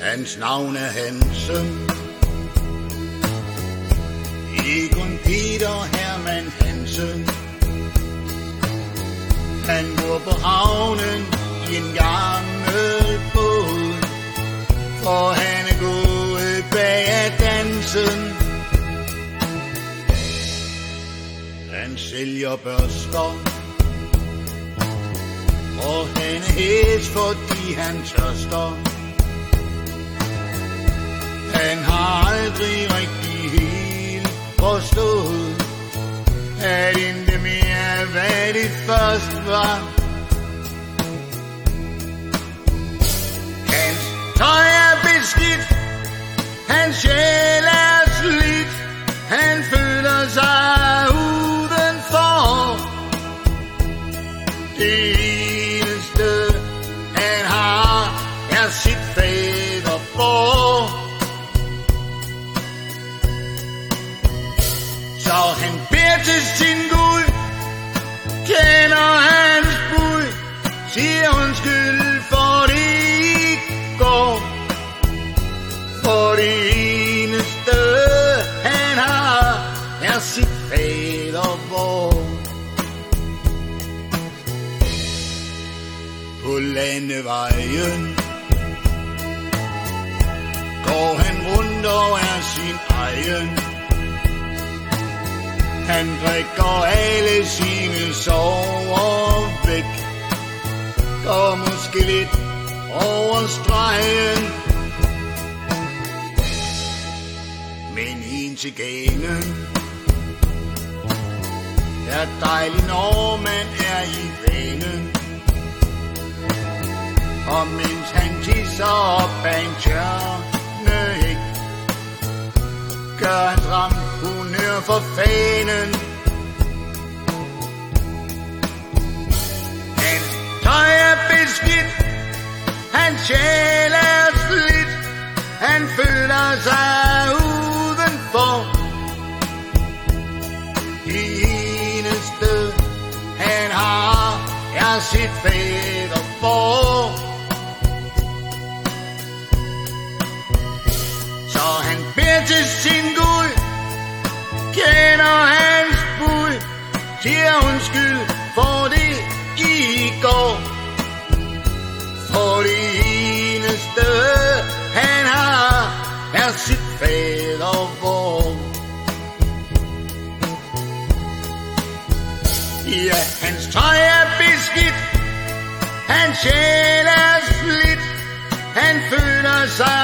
Hans navn er Hansen. Egon Peter Hermann Hansen. Han bor på havnen i en gammel båd, for han er gået bag af dansen. Han sælger børster, og han er hæs, fordi han tørster. Han har aldrig rigtig helt forstået, at intet mere hvad det først var. Hans tøj er beskidt, hans sjæl er slidt, han føler sig udenfor. Det eneste han har er sit faderborg. Så han beder til sin Gud, kender hans bud, siger undskyld for det i går. For det eneste han har er sit faderborg. På landevejen går han rundt og er sin egen. Han drikker alle sine sorger væk, går måske lidt over stregen, men en til genen er dejlig, når man er i vanen. Og mens han tisser op af en tjørnehæk, gør han dram honør for fanen. Hans tøj er beskidt, hans sjæl er slidt, han føler sig udenfor. Det eneste han har er sit faderborg. Så han beder til sin Gud, kender hans bud, siger undskyld for det i går. For det eneste han har er sit faderborg. Ja, hans tøj er beskidt, hans sjæl er slidt, han føler sig